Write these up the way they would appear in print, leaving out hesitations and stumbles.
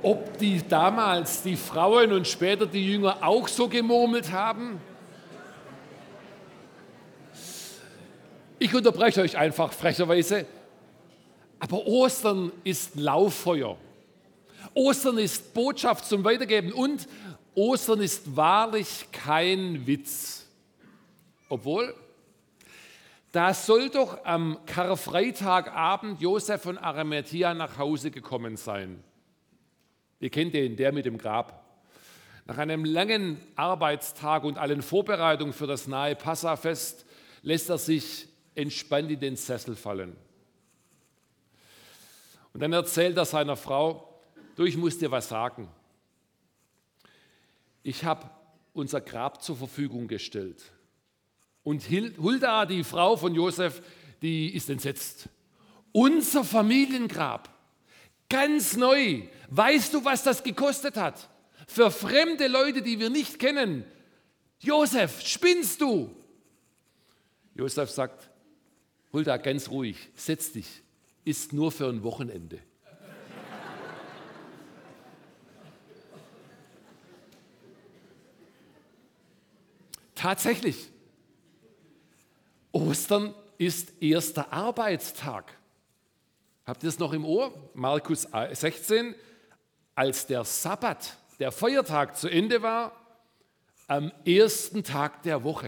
ob die damals die Frauen und später die Jünger auch so gemurmelt haben? Ich unterbreche euch einfach frecherweise. Aber Ostern ist Lauffeuer. Ostern ist Botschaft zum Weitergeben und Ostern ist wahrlich kein Witz. Obwohl, da soll doch am Karfreitagabend Josef von Arimathäa nach Hause gekommen sein. Ihr kennt den, der mit dem Grab. Nach einem langen Arbeitstag und allen Vorbereitungen für das nahe Passafest lässt er sich entspannt in den Sessel fallen. Und dann erzählt er seiner Frau, du, ich muss dir was sagen. Ich habe unser Grab zur Verfügung gestellt. Und Hulda, die Frau von Josef, die ist entsetzt. Unser Familiengrab, ganz neu. Weißt du, was das gekostet hat? Für fremde Leute, die wir nicht kennen. Josef, spinnst du? Josef sagt, Hulda, ganz ruhig, setz dich. Ist nur für ein Wochenende. Tatsächlich, Ostern ist erster Arbeitstag. Habt ihr es noch im Ohr? Markus 16, als der Sabbat, der Feiertag zu Ende war, am ersten Tag der Woche.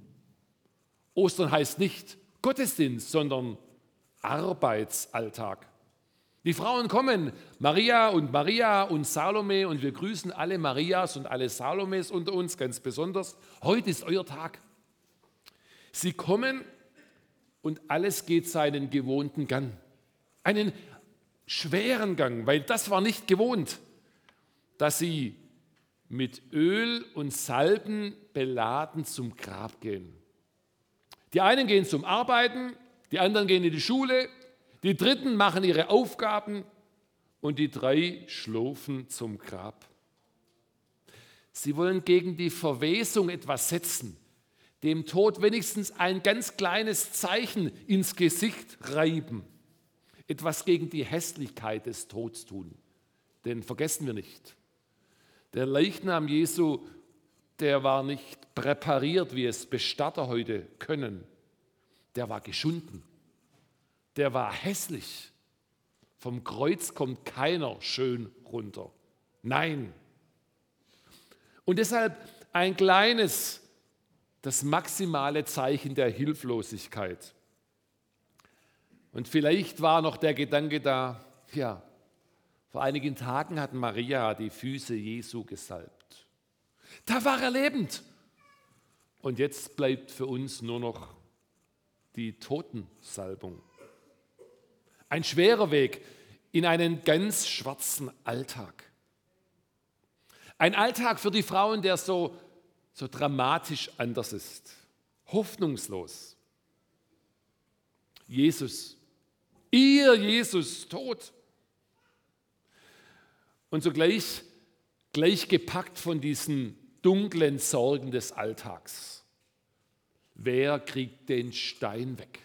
Ostern heißt nicht Gottesdienst, sondern Arbeitsalltag. Die Frauen kommen, Maria und Salome, und wir grüßen alle Marias und alle Salomes unter uns ganz besonders. Heute ist euer Tag. Sie kommen und alles geht seinen gewohnten Gang. Einen schweren Gang, weil das war nicht gewohnt, dass sie mit Öl und Salben beladen zum Grab gehen. Die einen gehen zum Arbeiten, die anderen gehen in die Schule, die Dritten machen ihre Aufgaben und die 3 schlurfen zum Grab. Sie wollen gegen die Verwesung etwas setzen, dem Tod wenigstens ein ganz kleines Zeichen ins Gesicht reiben, etwas gegen die Hässlichkeit des Todes tun. Denn vergessen wir nicht, der Leichnam Jesu, der war nicht präpariert, wie es Bestatter heute können. Der war geschunden, der war hässlich. Vom Kreuz kommt keiner schön runter. Nein. Und deshalb ein kleines, das maximale Zeichen der Hilflosigkeit. Und vielleicht war noch der Gedanke da, ja, vor einigen Tagen hat Maria die Füße Jesu gesalbt. Da war er lebend. Und jetzt bleibt für uns nur noch die Totensalbung. Ein schwerer Weg in einen ganz schwarzen Alltag. Ein Alltag für die Frauen, der so dramatisch anders ist. Hoffnungslos. Jesus, ihr Jesus, tot. Und sogleich gleich gepackt von diesen dunklen Sorgen des Alltags. Wer kriegt den Stein weg?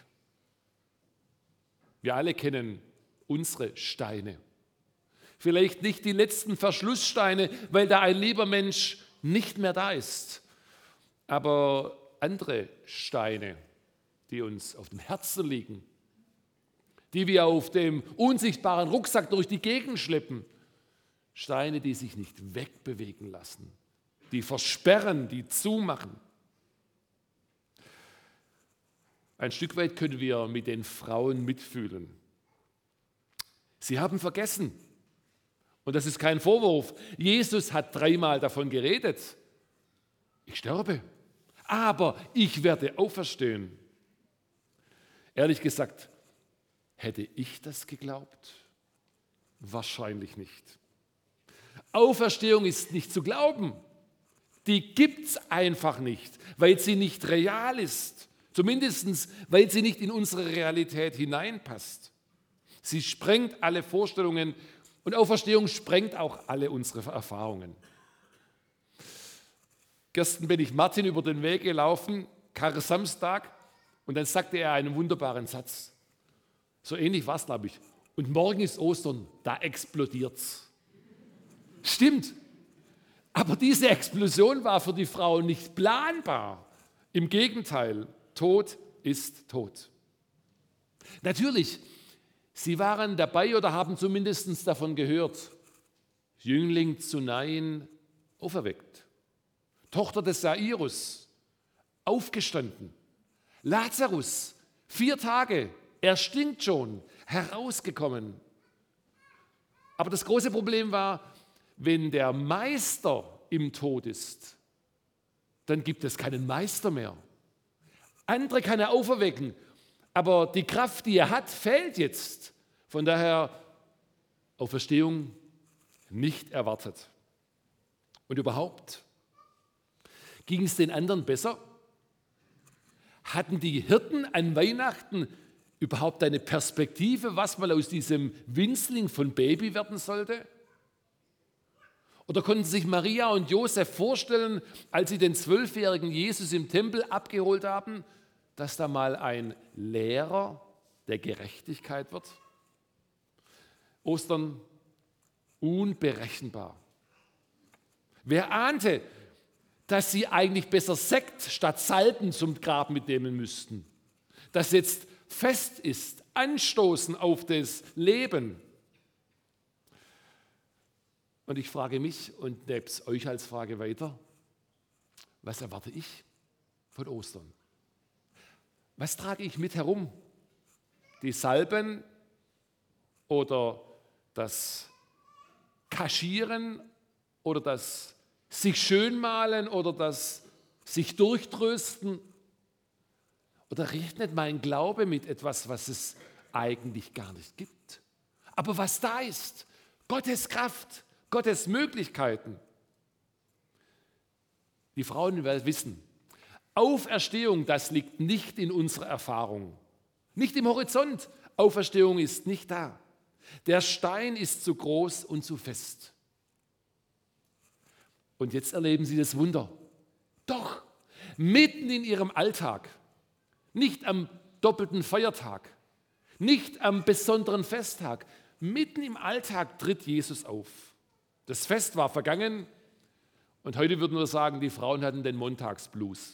Wir alle kennen unsere Steine. Vielleicht nicht die letzten Verschlusssteine, weil da ein lieber Mensch nicht mehr da ist, aber andere Steine, die uns auf dem Herzen liegen, die wir auf dem unsichtbaren Rucksack durch die Gegend schleppen, Steine, die sich nicht wegbewegen lassen, die versperren, die zumachen. Ein Stück weit können wir mit den Frauen mitfühlen. Sie haben vergessen, und das ist kein Vorwurf, Jesus hat 3-mal davon geredet. Ich sterbe, aber ich werde auferstehen. Ehrlich gesagt, hätte ich das geglaubt? Wahrscheinlich nicht. Auferstehung ist nicht zu glauben. Die gibt es einfach nicht, weil sie nicht real ist. Zumindest, weil sie nicht in unsere Realität hineinpasst. Sie sprengt alle Vorstellungen und Auferstehung sprengt auch alle unsere Erfahrungen. Gestern bin ich Martin über den Weg gelaufen, Karsamstag, und dann sagte er einen wunderbaren Satz. So ähnlich war es, glaube ich. Und morgen ist Ostern, da explodiert's. Stimmt. Aber diese Explosion war für die Frau nicht planbar. Im Gegenteil, Tod ist Tod. Natürlich, sie waren dabei oder haben zumindest davon gehört. Jüngling zu Nain auferweckt. Tochter des Jairus aufgestanden. Lazarus 4 Tage, er stinkt schon, herausgekommen. Aber das große Problem war, wenn der Meister im Tod ist, dann gibt es keinen Meister mehr. Andere kann er auferwecken, aber die Kraft, die er hat, fehlt jetzt. Von daher Auferstehung nicht erwartet. Und überhaupt, ging es den anderen besser? Hatten die Hirten an Weihnachten überhaupt eine Perspektive, was mal aus diesem Winzling von Baby werden sollte? Oder konnten sich Maria und Josef vorstellen, als sie den 12-jährigen Jesus im Tempel abgeholt haben, dass da mal ein Lehrer der Gerechtigkeit wird? Ostern unberechenbar. Wer ahnte, dass sie eigentlich besser Sekt statt Salben zum Grab mitnehmen müssten? Dass jetzt Fest ist, anstoßen auf das Leben. Und ich frage mich und gebe es euch als Frage weiter, was erwarte ich von Ostern? Was trage ich mit herum? Die Salben oder das Kaschieren oder das sich schönmalen oder das sich durchtrösten? Oder rechnet mein Glaube mit etwas, was es eigentlich gar nicht gibt? Aber was da ist, Gottes Kraft, Gottes Möglichkeiten. Die Frauen werden wissen, Auferstehung, das liegt nicht in unserer Erfahrung, nicht im Horizont. Auferstehung ist nicht da. Der Stein ist zu groß und zu fest. Und jetzt erleben sie das Wunder. Doch, mitten in ihrem Alltag, nicht am doppelten Feiertag, nicht am besonderen Festtag, mitten im Alltag tritt Jesus auf. Das Fest war vergangen und heute würden wir sagen, die Frauen hatten den Montagsblues.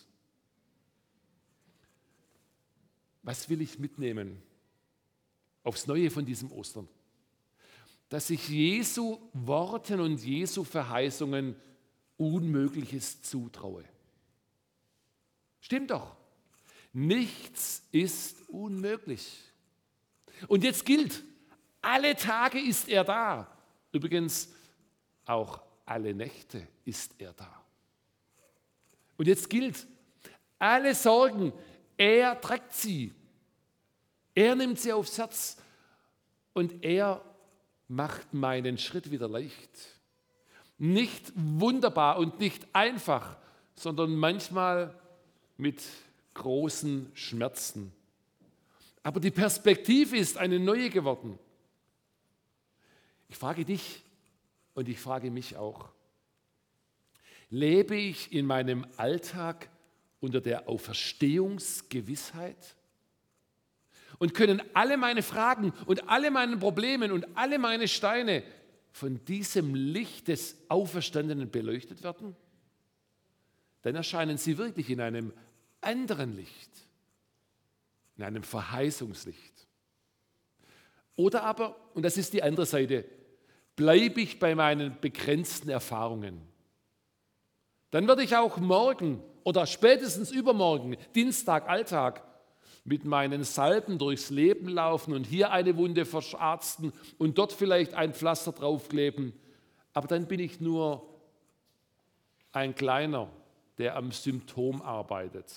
Was will ich mitnehmen aufs Neue von diesem Ostern? Dass ich Jesu Worten und Jesu Verheißungen Unmögliches zutraue. Stimmt doch. Nichts ist unmöglich. Und jetzt gilt, alle Tage ist er da. Übrigens, auch alle Nächte ist er da. Und jetzt gilt, alle Sorgen, er trägt sie. Er nimmt sie aufs Herz und er macht meinen Schritt wieder leicht. Nicht wunderbar und nicht einfach, sondern manchmal mit großen Schmerzen. Aber die Perspektive ist eine neue geworden. Ich frage dich und ich frage mich auch, lebe ich in meinem Alltag unter der Auferstehungsgewissheit? Und können alle meine Fragen und alle meine Probleme und alle meine Steine von diesem Licht des Auferstandenen beleuchtet werden? Dann erscheinen sie wirklich in einem anderen Licht, in einem Verheißungslicht. Oder aber, und das ist die andere Seite, bleibe ich bei meinen begrenzten Erfahrungen. Dann werde ich auch morgen oder spätestens übermorgen, Dienstag, Alltag, mit meinen Salben durchs Leben laufen und hier eine Wunde verscharzten und dort vielleicht ein Pflaster draufkleben. Aber dann bin ich nur ein Kleiner, der am Symptom arbeitet.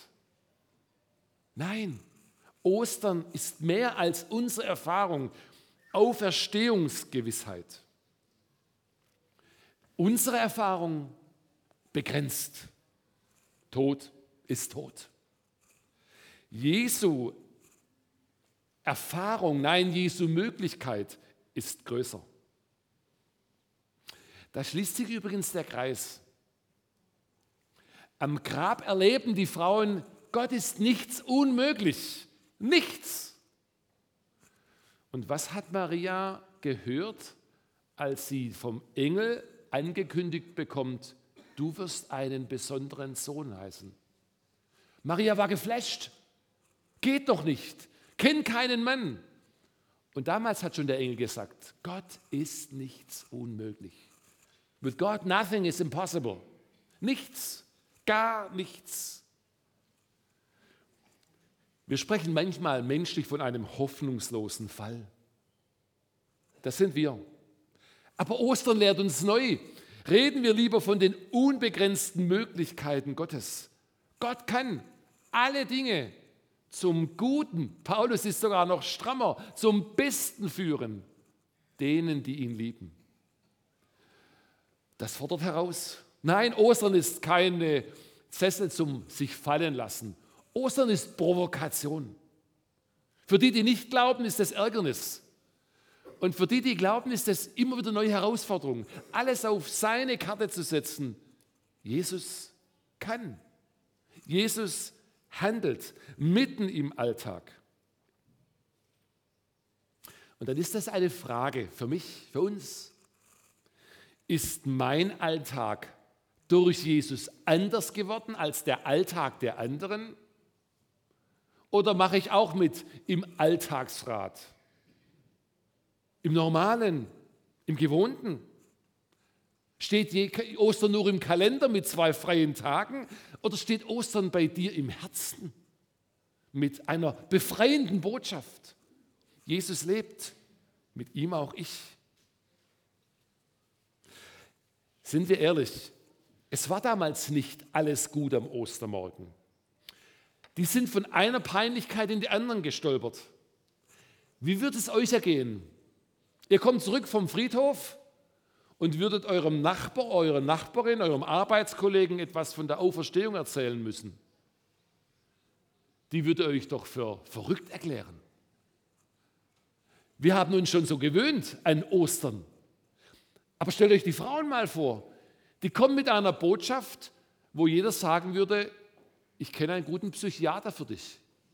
Nein, Ostern ist mehr als unsere Erfahrung, Auferstehungsgewissheit. Unsere Erfahrung begrenzt. Tod ist Tod. Jesu Erfahrung, nein, Jesu Möglichkeit ist größer. Da schließt sich übrigens der Kreis. Am Grab erleben die Frauen, Gott ist nichts unmöglich. Nichts. Und was hat Maria gehört, als sie vom Engel angekündigt bekommt, du wirst einen besonderen Sohn heißen. Maria war geflasht. Geht doch nicht. Kennt keinen Mann. Und damals hat schon der Engel gesagt, Gott ist nichts unmöglich. With God nothing is impossible. Nichts, gar nichts. Wir sprechen manchmal menschlich von einem hoffnungslosen Fall. Das sind wir. Aber Ostern lehrt uns neu. Reden wir lieber von den unbegrenzten Möglichkeiten Gottes. Gott kann alle Dinge zum Guten, Paulus ist sogar noch strammer, zum Besten führen, denen, die ihn lieben. Das fordert heraus. Nein, Ostern ist keine Sessel zum sich fallen lassen. Ostern ist Provokation. Für die, die nicht glauben, ist das Ärgernis. Und für die, die glauben, ist das immer wieder neue Herausforderung. Alles auf seine Karte zu setzen. Jesus kann. Jesus handelt mitten im Alltag. Und dann ist das eine Frage für mich, für uns. Ist mein Alltag durch Jesus anders geworden als der Alltag der anderen? Oder mache ich auch mit im Alltagsrat? Im Normalen, im Gewohnten? Steht Ostern nur im Kalender mit 2 freien Tagen oder steht Ostern bei dir im Herzen mit einer befreienden Botschaft? Jesus lebt, mit ihm auch ich. Sind wir ehrlich, es war damals nicht alles gut am Ostermorgen. Die sind von einer Peinlichkeit in die anderen gestolpert. Wie wird es euch ergehen? Ihr kommt zurück vom Friedhof und würdet eurem Nachbar, eurer Nachbarin, eurem Arbeitskollegen etwas von der Auferstehung erzählen müssen. Die würde euch doch für verrückt erklären. Wir haben uns schon so gewöhnt an Ostern. Aber stellt euch die Frauen mal vor, die kommen mit einer Botschaft, wo jeder sagen würde, ich kenne einen guten Psychiater für dich.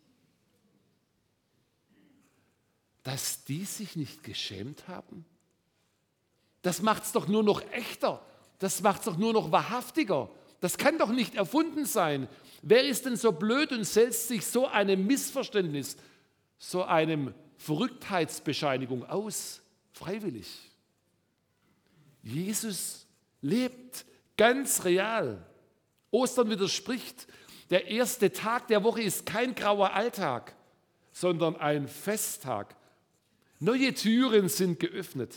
Dass die sich nicht geschämt haben? Das macht es doch nur noch echter. Das macht es doch nur noch wahrhaftiger. Das kann doch nicht erfunden sein. Wer ist denn so blöd und setzt sich so einem Missverständnis, so einem Verrücktheitsbescheinigung aus? Freiwillig. Jesus lebt ganz real. Ostern widerspricht. Der erste Tag der Woche ist kein grauer Alltag, sondern ein Festtag. Neue Türen sind geöffnet.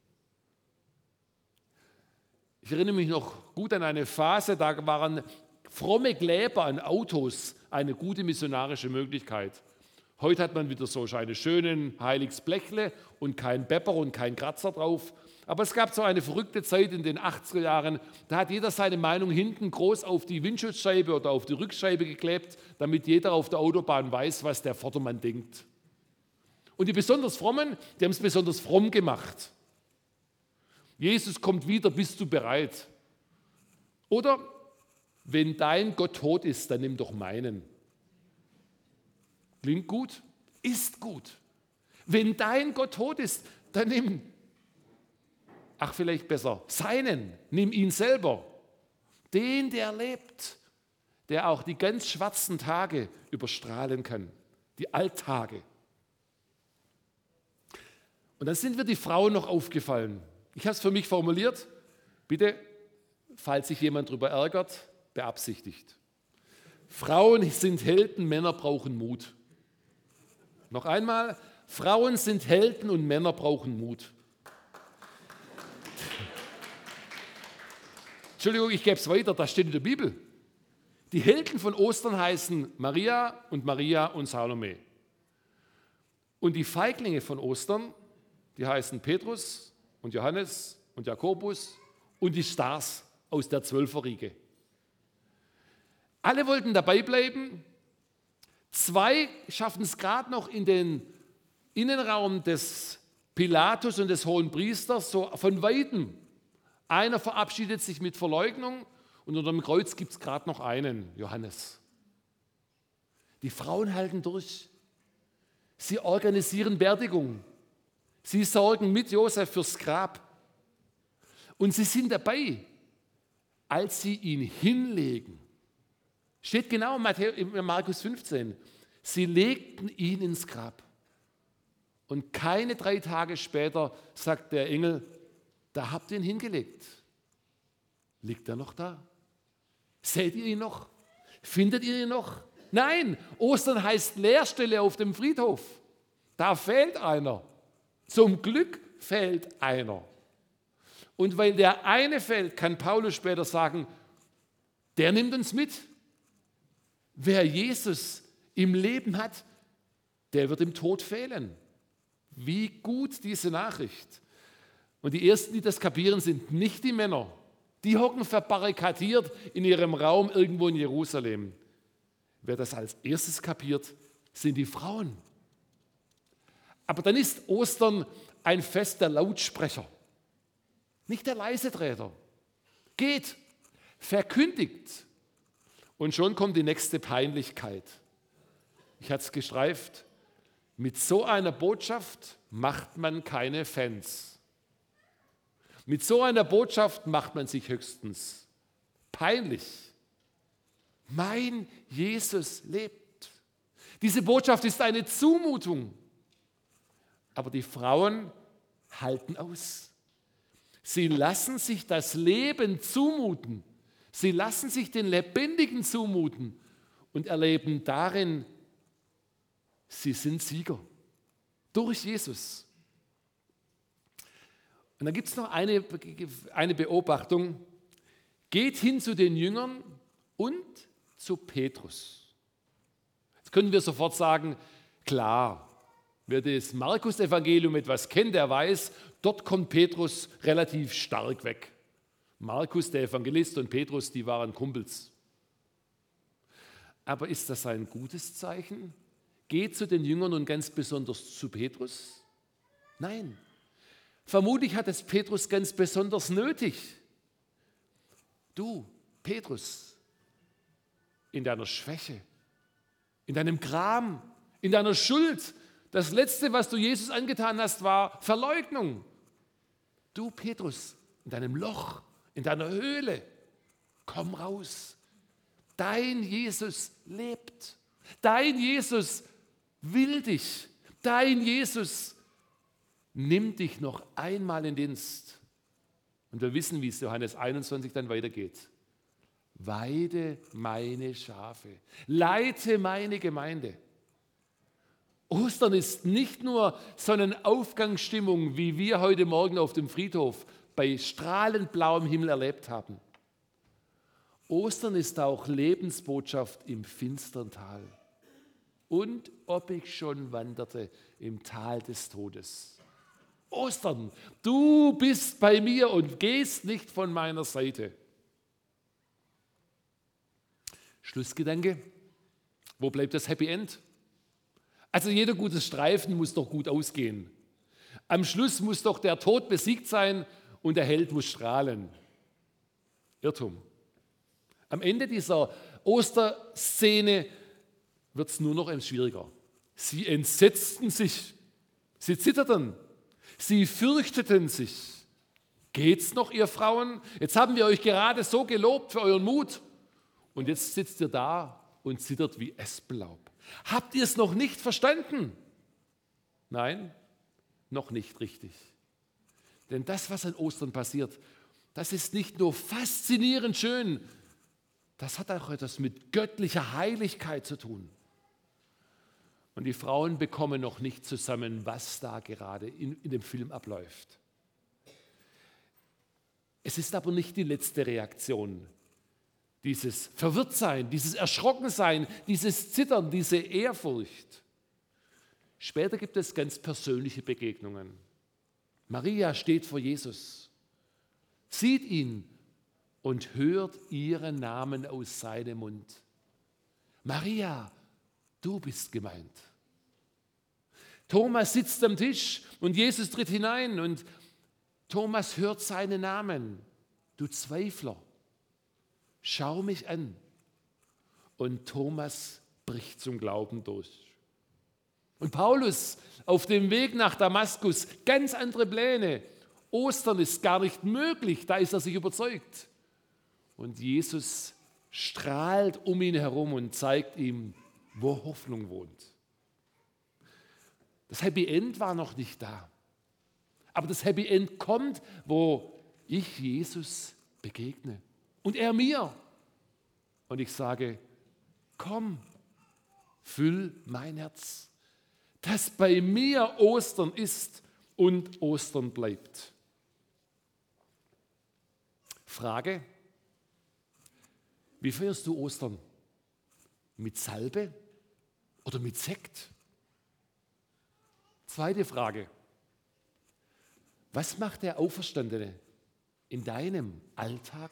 Ich erinnere mich noch gut an eine Phase, da waren fromme Kleber an Autos eine gute missionarische Möglichkeit. Heute hat man wieder so eine schönen heiliges Blechle und kein Pepper und kein Kratzer drauf. Aber es gab so eine verrückte Zeit in den 80er Jahren, da hat jeder seine Meinung hinten groß auf die Windschutzscheibe oder auf die Rückscheibe geklebt, damit jeder auf der Autobahn weiß, was der Vordermann denkt. Und die besonders Frommen, die haben es besonders fromm gemacht. Jesus kommt wieder, bist du bereit? Oder, wenn dein Gott tot ist, dann nimm doch meinen. Klingt gut? Ist gut. Wenn dein Gott tot ist, dann nimm, vielleicht besser, seinen, nimm ihn selber. Den, der lebt, der auch die ganz schwarzen Tage überstrahlen kann, die Alltage. Und dann sind mir die Frauen noch aufgefallen. Ich habe es für mich formuliert, bitte, falls sich jemand darüber ärgert, beabsichtigt. Frauen sind Helden, Männer brauchen Mut. Noch einmal, Frauen sind Helden und Männer brauchen Mut. Entschuldigung, ich gebe es weiter, das steht in der Bibel. Die Helden von Ostern heißen Maria und Salome. Und die Feiglinge von Ostern, die heißen Petrus und Johannes und Jakobus und die Stars aus der Zwölferriege. Alle wollten dabei bleiben. 2 schaffen es gerade noch in den Innenraum des Pilatus und des Hohenpriesters, so von Weitem. Einer verabschiedet sich mit Verleugnung und unter dem Kreuz gibt es gerade noch einen, Johannes. Die Frauen halten durch. Sie organisieren Beerdigung. Sie sorgen mit Josef fürs Grab. Und sie sind dabei, als sie ihn hinlegen. Steht genau in Markus 15. Sie legten ihn ins Grab. Und keine 3 Tage später sagt der Engel, da habt ihr ihn hingelegt. Liegt er noch da? Seht ihr ihn noch? Findet ihr ihn noch? Nein, Ostern heißt Leerstelle auf dem Friedhof. Da fehlt einer. Zum Glück fehlt einer. Und weil der eine fehlt, kann Paulus später sagen, der nimmt uns mit. Wer Jesus im Leben hat, der wird im Tod fehlen. Wie gut diese Nachricht. Und die Ersten, die das kapieren, sind nicht die Männer. Die hocken verbarrikadiert in ihrem Raum irgendwo in Jerusalem. Wer das als erstes kapiert, sind die Frauen. Aber dann ist Ostern ein Fest der Lautsprecher, nicht der Leiseträger. Geht, verkündigt. Und schon kommt die nächste Peinlichkeit. Ich hatte es gestreift. Mit so einer Botschaft macht man keine Fans. Mit so einer Botschaft macht man sich höchstens peinlich. Mein Jesus lebt. Diese Botschaft ist eine Zumutung. Aber die Frauen halten aus. Sie lassen sich das Leben zumuten. Sie lassen sich den Lebendigen zumuten und erleben darin, sie sind Sieger. Durch Jesus. Und dann gibt es noch eine Beobachtung. Geht hin zu den Jüngern und zu Petrus. Jetzt können wir sofort sagen, klar, wer das Markus-Evangelium etwas kennt, der weiß, dort kommt Petrus relativ stark weg. Markus, der Evangelist, und Petrus, die waren Kumpels. Aber ist das ein gutes Zeichen? Geht zu den Jüngern und ganz besonders zu Petrus? Nein. Vermutlich hat es Petrus ganz besonders nötig. Du, Petrus, in deiner Schwäche, in deinem Gram, in deiner Schuld, das Letzte, was du Jesus angetan hast, war Verleugnung. Du, Petrus, in deinem Loch, in deiner Höhle, komm raus. Dein Jesus lebt. Dein Jesus will dich. Dein Jesus nimmt dich noch einmal in Dienst. Und wir wissen, wie es Johannes 21 dann weitergeht. Weide meine Schafe, leite meine Gemeinde. Ostern ist nicht nur so eine Aufgangsstimmung, wie wir heute Morgen auf dem Friedhof bei strahlend blauem Himmel erlebt haben. Ostern ist auch Lebensbotschaft im finstern Tal. Und ob ich schon wanderte im Tal des Todes. Ostern, du bist bei mir und gehst nicht von meiner Seite. Schlussgedanke, wo bleibt das Happy End? Also jeder gute Streifen muss doch gut ausgehen. Am Schluss muss doch der Tod besiegt sein und der Held muss strahlen. Irrtum. Am Ende dieser Osterszene wird es nur noch schwieriger. Sie entsetzten sich, sie zitterten, sie fürchteten sich. Geht's noch, ihr Frauen? Jetzt haben wir euch gerade so gelobt für euren Mut. Und jetzt sitzt ihr da und zittert wie Espenlaub. Habt ihr es noch nicht verstanden? Nein, noch nicht richtig. Denn das, was an Ostern passiert, das ist nicht nur faszinierend schön, das hat auch etwas mit göttlicher Heiligkeit zu tun. Und die Frauen bekommen noch nicht zusammen, was da gerade in dem Film abläuft. Es ist aber nicht die letzte Reaktion. Dieses Verwirrtsein, dieses Erschrockensein, dieses Zittern, diese Ehrfurcht. Später gibt es ganz persönliche Begegnungen. Maria steht vor Jesus, sieht ihn und hört ihren Namen aus seinem Mund. Maria, du bist gemeint. Thomas sitzt am Tisch und Jesus tritt hinein und Thomas hört seinen Namen. Du Zweifler, schau mich an. Und Thomas bricht zum Glauben durch. Und Paulus auf dem Weg nach Damaskus, ganz andere Pläne. Ostern ist gar nicht möglich, da ist er sich überzeugt. Und Jesus strahlt um ihn herum und zeigt ihm, wo Hoffnung wohnt. Das Happy End war noch nicht da. Aber das Happy End kommt, wo ich Jesus begegne und er mir. Und ich sage, komm, füll mein Herz, dass bei mir Ostern ist und Ostern bleibt. Frage, wie feierst du Ostern? Mit Salbe oder mit Sekt? Zweite Frage, was macht der Auferstandene in deinem Alltag?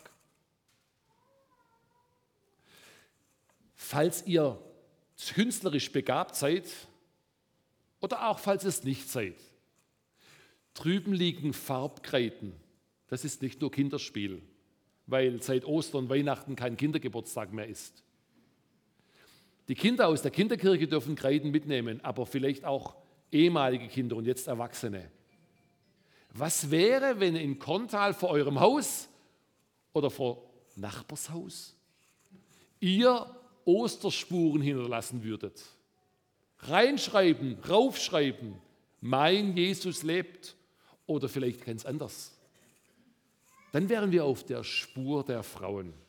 Falls ihr künstlerisch begabt seid oder auch falls es nicht seid, drüben liegen Farbkreiden. Das ist nicht nur Kinderspiel, weil seit Ostern, Weihnachten kein Kindergeburtstag mehr ist. Die Kinder aus der Kinderkirche dürfen Kreiden mitnehmen, aber vielleicht auch ehemalige Kinder und jetzt Erwachsene. Was wäre, wenn in Korntal vor eurem Haus oder vor Nachbarshaus ihr Osterspuren hinterlassen würdet? Reinschreiben, raufschreiben, mein Jesus lebt oder vielleicht ganz anders. Dann wären wir auf der Spur der Frauen.